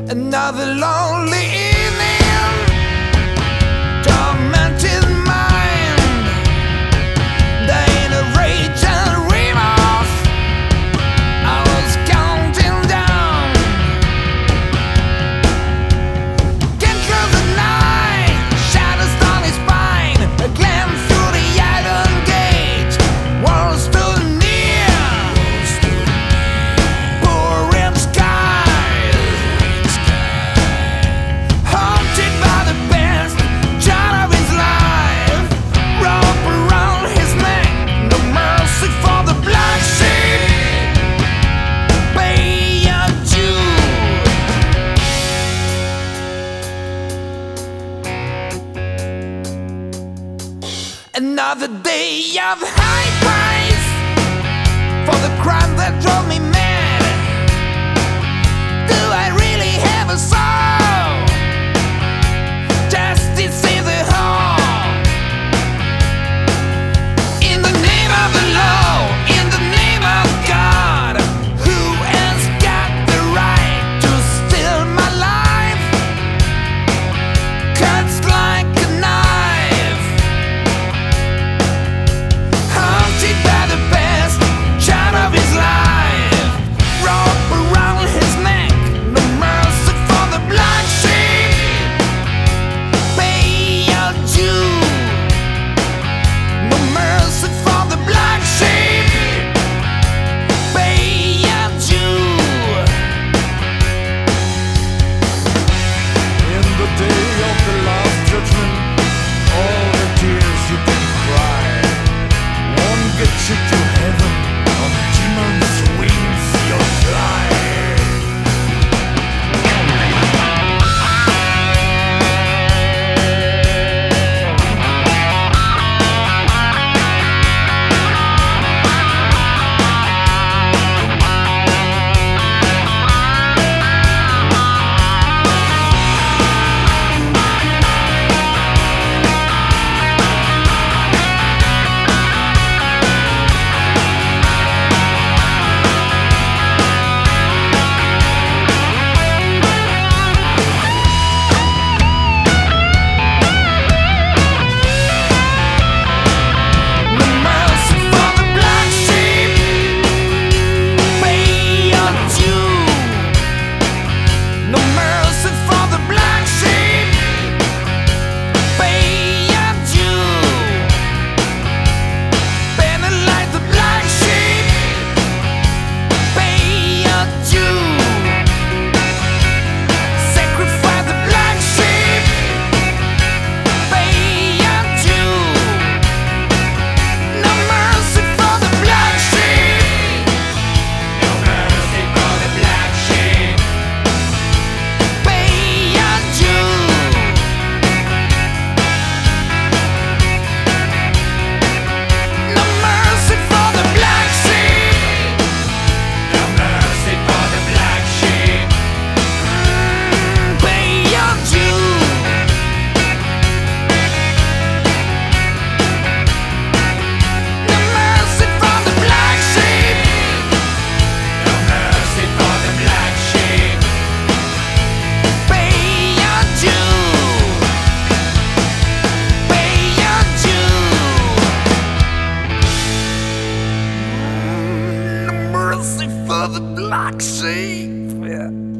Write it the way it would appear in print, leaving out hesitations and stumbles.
Another lonely evening, tormented mind, dying of rage and remorse. I was counting down, can't close the night, shadows on his spine. A glance through the iron gate, walls stood near, pouring skies, haunted by the best child of his life. Rope around his neck, no mercy for the black sheep. Pay your due. Another day of high price for the crime that drove me mad. Do I really have a soul? Justice is a whore. In the name of the law, in the name of God, who has got the right to steal my life? Cuts like a knife, haunted by the best child of his life. Rope around his neck, no mercy for the black sheep. Pay your due. No mercy for the black sheep. Pay your due. In the day of the last judgment, all the tears you can cry won't get you to heaven. On demons' wings you'll fly. No mercy for the black sheep. Pay your due. No mercy for the black sheep. Pay your due. Penalize the black sheep. Pay your due. Sacrifice the black sheep. Pay your due. No mercy for the black sheep. No mercy for the black sheep. Pay your due. No mercy for the black sheep. No mercy for the black sheep. Pay your due. No mercy for the black sheep. No mercy for the black sheep. Pay your due. Pay your due. No mercy for the black sheep. Yeah.